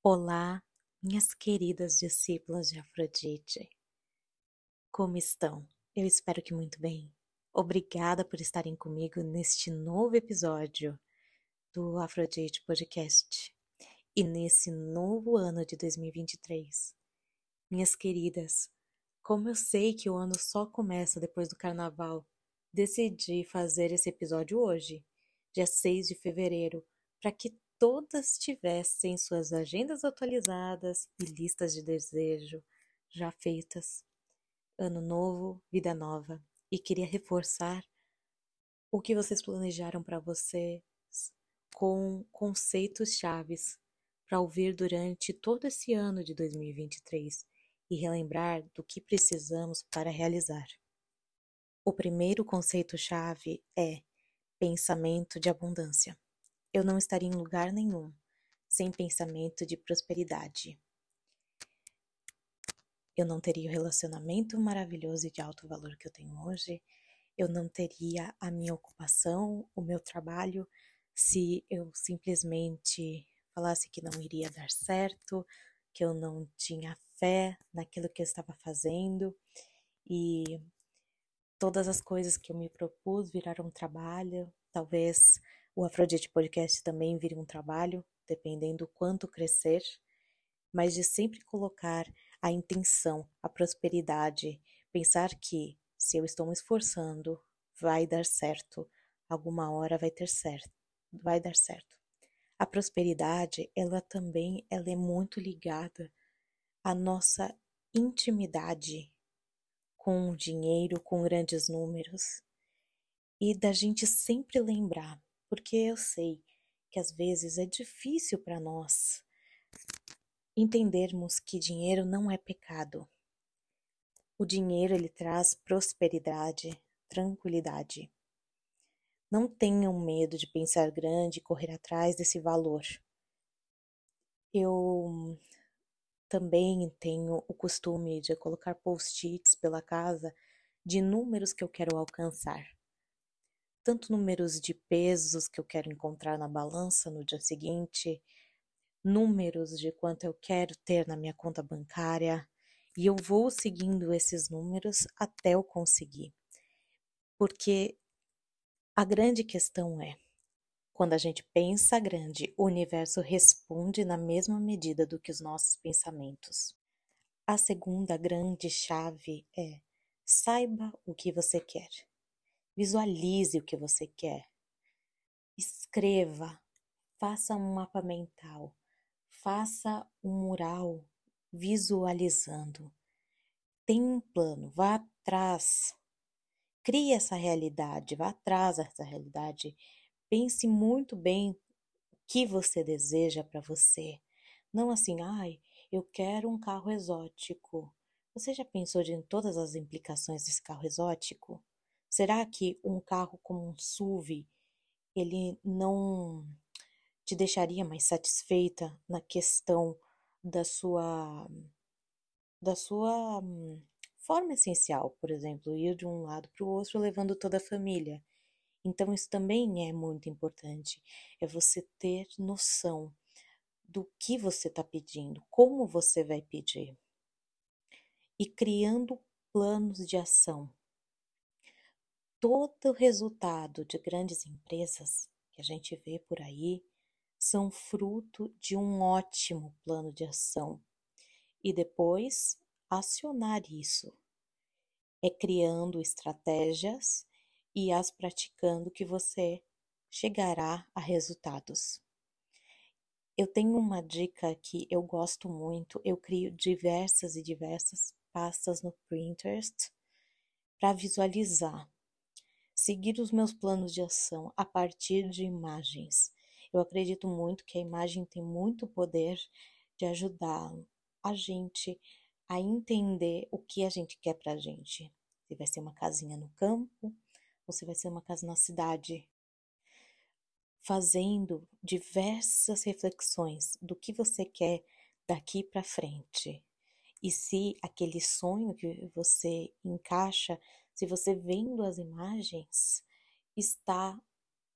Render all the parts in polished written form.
Olá, minhas queridas discípulas de Afrodite. Como estão? Eu espero que muito bem. Obrigada por estarem comigo neste novo episódio do Afrodite Podcast. E nesse novo ano de 2023. Minhas queridas, como eu sei que o ano só começa depois do carnaval, decidi fazer esse episódio hoje, dia 6 de fevereiro, para que todas tivessem suas agendas atualizadas e listas de desejo já feitas. Ano novo, vida nova. E queria reforçar o que vocês planejaram para vocês com conceitos chaves para ouvir durante todo esse ano de 2023 e relembrar do que precisamos para realizar. O primeiro conceito-chave é pensamento de abundância. Eu não estaria em lugar nenhum sem pensamento de prosperidade. Eu não teria o relacionamento maravilhoso e de alto valor que eu tenho hoje. Eu não teria a minha ocupação, o meu trabalho, se eu simplesmente falasse que não iria dar certo, que eu não tinha fé naquilo que eu estava fazendo e todas as coisas que eu me propus viraram um trabalho. Talvez o Afrodite Podcast também vire um trabalho, dependendo do quanto crescer, mas de sempre colocar a intenção, a prosperidade, pensar que se eu estou me esforçando, vai dar certo, alguma hora vai ter certo, vai dar certo. A prosperidade, ela é muito ligada à nossa intimidade com o dinheiro, com grandes números, e da gente sempre lembrar, porque eu sei que às vezes é difícil para nós entendermos que dinheiro não é pecado. O dinheiro, ele traz prosperidade, tranquilidade. Não tenham medo de pensar grande e correr atrás desse valor. Eu também tenho o costume de colocar post-its pela casa de números que eu quero alcançar. Tanto números de pesos que eu quero encontrar na balança no dia seguinte, números de quanto eu quero ter na minha conta bancária, e eu vou seguindo esses números até eu conseguir. Porque a grande questão é, quando a gente pensa grande, o universo responde na mesma medida do que os nossos pensamentos. A segunda grande chave é: saiba o que você quer. Visualize o que você quer. Escreva, faça um mapa mental, faça um mural visualizando. Tem um plano, vá atrás. Crie essa realidade, vá atrás dessa realidade. Pense muito bem o que você deseja para você. Não assim, ai, eu quero um carro exótico. Você já pensou em todas as implicações desse carro exótico? Será que um carro como um SUV, ele não te deixaria mais satisfeita na questão da sua forma essencial, por exemplo, ir de um lado para o outro levando toda a família? Então isso também é muito importante, é você ter noção do que você está pedindo, como você vai pedir e criando planos de ação. Todo o resultado de grandes empresas que a gente vê por aí são fruto de um ótimo plano de ação e depois acionar isso. É criando estratégias e as praticando que você chegará a resultados. Eu tenho uma dica que eu gosto muito, eu crio diversas e diversas pastas no Pinterest para visualizar, seguir os meus planos de ação a partir de imagens. Eu acredito muito que a imagem tem muito poder de ajudar a gente a entender o que a gente quer pra gente. Se vai ser uma casinha no campo ou se vai ser uma casa na cidade. Fazendo diversas reflexões do que você quer daqui para frente. E se aquele sonho que você encaixa, se você vendo as imagens, está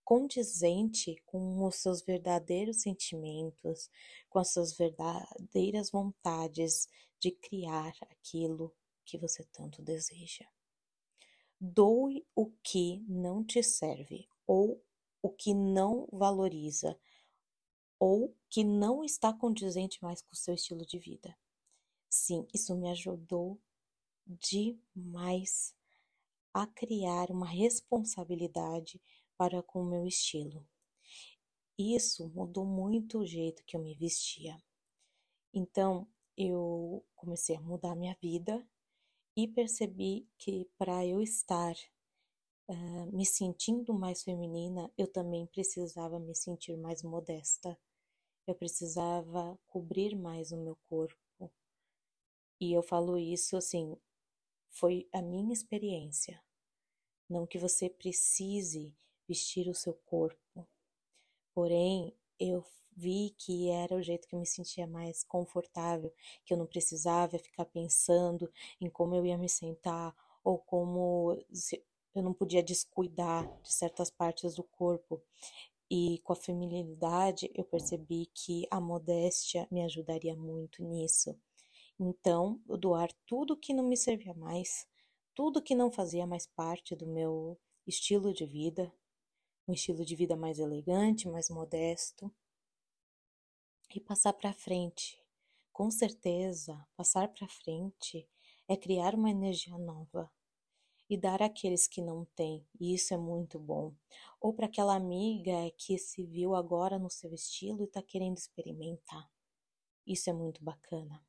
condizente com os seus verdadeiros sentimentos, com as suas verdadeiras vontades de criar aquilo que você tanto deseja. Doe o que não te serve, ou o que não valoriza, ou que não está condizente mais com o seu estilo de vida. Sim, isso me ajudou demais a criar uma responsabilidade para com o meu estilo. Isso mudou muito o jeito que eu me vestia. Então, eu comecei a mudar minha vida e percebi que para eu estar me sentindo mais feminina, eu também precisava me sentir mais modesta. Eu precisava cobrir mais o meu corpo. E eu falo isso assim, foi a minha experiência. Não que você precise vestir o seu corpo. Porém, eu vi que era o jeito que eu me sentia mais confortável, que eu não precisava ficar pensando em como eu ia me sentar ou eu não podia descuidar de certas partes do corpo. E com a feminilidade, eu percebi que a modéstia me ajudaria muito nisso. Então, eu doar tudo que não me servia mais, tudo que não fazia mais parte do meu estilo de vida, um estilo de vida mais elegante, mais modesto, e passar para frente. Com certeza, passar para frente é criar uma energia nova e dar àqueles que não têm, e isso é muito bom. Ou para aquela amiga que se viu agora no seu estilo e está querendo experimentar. Isso é muito bacana.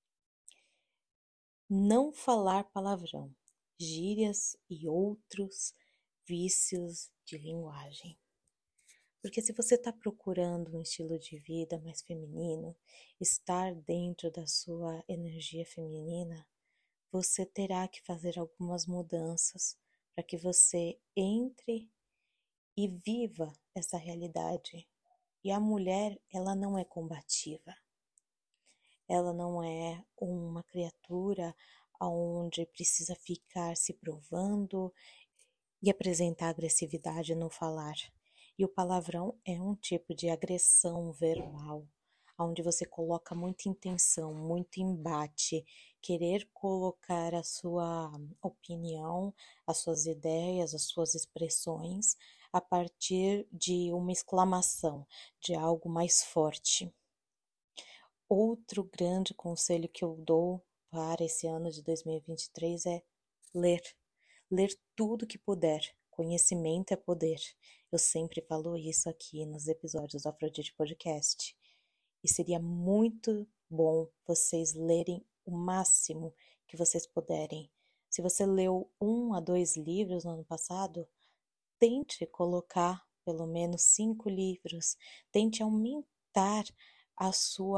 Não falar palavrão, gírias e outros vícios de linguagem. Porque se você está procurando um estilo de vida mais feminino, estar dentro da sua energia feminina, você terá que fazer algumas mudanças para que você entre e viva essa realidade. E a mulher, ela não é combativa. Ela não é uma criatura onde precisa ficar se provando e apresentar agressividade no falar. E o palavrão é um tipo de agressão verbal, onde você coloca muita intenção, muito embate, querer colocar a sua opinião, as suas ideias, as suas expressões a partir de uma exclamação, de algo mais forte. Outro grande conselho que eu dou para esse ano de 2023 é ler. Ler tudo que puder. Conhecimento é poder. Eu sempre falo isso aqui nos episódios do Afrodite Podcast. E seria muito bom vocês lerem o máximo que vocês puderem. Se você leu 1 a 2 livros no ano passado, tente colocar pelo menos 5 livros. Tente aumentar a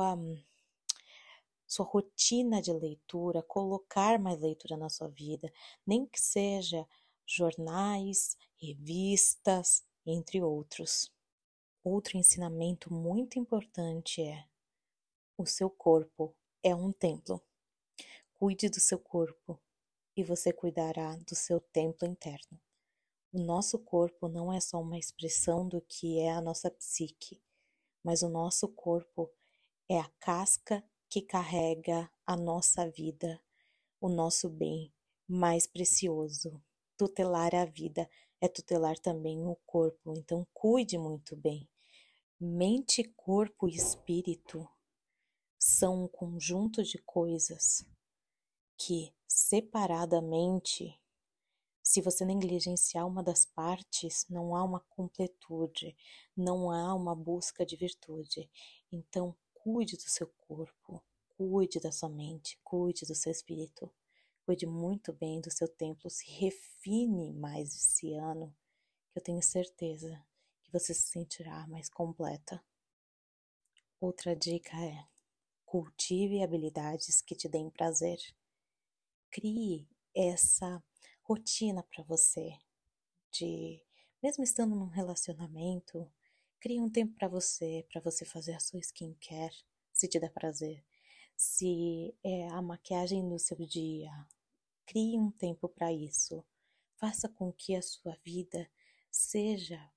sua rotina de leitura, colocar mais leitura na sua vida, nem que seja jornais, revistas, entre outros. Outro ensinamento muito importante é: o seu corpo é um templo. Cuide do seu corpo e você cuidará do seu templo interno. O nosso corpo não é só uma expressão do que é a nossa psique, mas o nosso corpo é a casca que carrega a nossa vida, o nosso bem mais precioso. Tutelar a vida é tutelar também o corpo, então cuide muito bem. Mente, corpo e espírito são um conjunto de coisas que, separadamente, se você negligenciar uma das partes, não há uma completude, não há uma busca de virtude. Então, cuide do seu corpo, cuide da sua mente, cuide do seu espírito, cuide muito bem do seu templo, se refine mais esse ano, que eu tenho certeza que você se sentirá mais completa. Outra dica é: cultive habilidades que te deem prazer. Crie essa rotina para você, de mesmo estando num relacionamento, crie um tempo para você fazer a sua skincare, se te dá prazer. Se é a maquiagem do seu dia, crie um tempo para isso. Faça com que a sua vida seja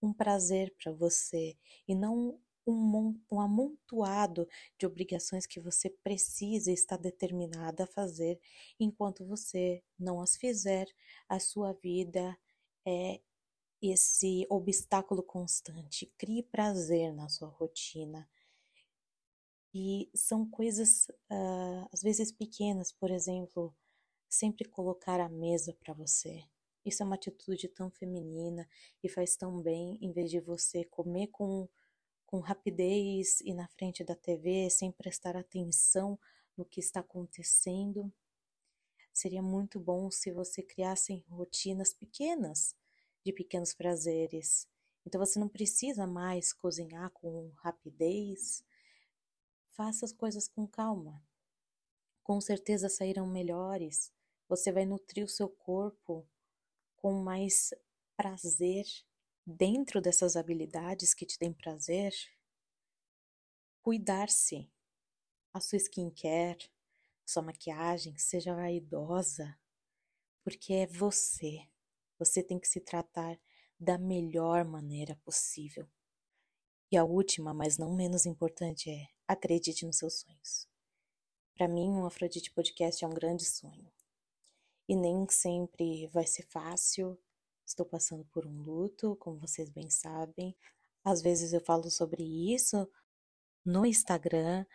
um prazer para você e não um amontoado de obrigações que você precisa e está determinada a fazer. Enquanto você não as fizer, a sua vida é esse obstáculo constante. Crie prazer na sua rotina. E são coisas, às vezes pequenas, por exemplo, sempre colocar a mesa para você. Isso é uma atitude tão feminina e faz tão bem, em vez de você comer com rapidez e na frente da TV, sem prestar atenção no que está acontecendo. Seria muito bom se você criasse rotinas pequenas, de pequenos prazeres. Então você não precisa mais cozinhar com rapidez. Faça as coisas com calma. Com certeza sairão melhores. Você vai nutrir o seu corpo com mais prazer. Dentro dessas habilidades que te dêem prazer, cuidar-se, a sua skincare, a sua maquiagem, seja vaidosa, porque é você. Você tem que se tratar da melhor maneira possível. E a última, mas não menos importante, é acredite nos seus sonhos. Para mim, um Afrodite Podcast é um grande sonho. E nem sempre vai ser fácil. Estou passando por um luto, como vocês bem sabem. Às vezes eu falo sobre isso no Instagram,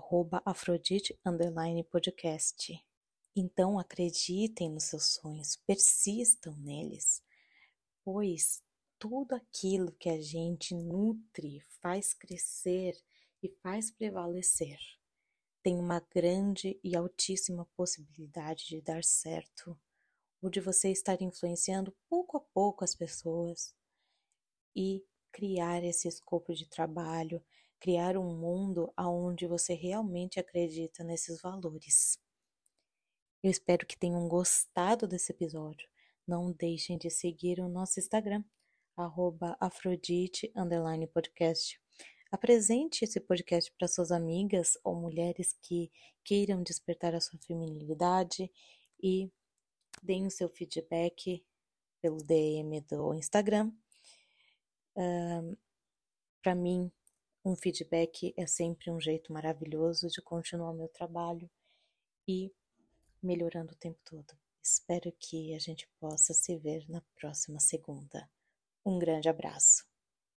@Afrodite_podcast. Então acreditem nos seus sonhos, persistam neles, pois tudo aquilo que a gente nutre, faz crescer e faz prevalecer, tem uma grande e altíssima possibilidade de dar certo, ou de você estar influenciando pouco a pouco as pessoas e criar esse escopo de trabalho, criar um mundo onde você realmente acredita nesses valores. Eu espero que tenham gostado desse episódio. Não deixem de seguir o nosso Instagram, @Afrodite_podcast. Apresente esse podcast para suas amigas ou mulheres que queiram despertar a sua feminilidade e deem o seu feedback pelo DM do Instagram. Para mim, um feedback é sempre um jeito maravilhoso de continuar o meu trabalho e melhorando o tempo todo. Espero que a gente possa se ver na próxima segunda. Um grande abraço.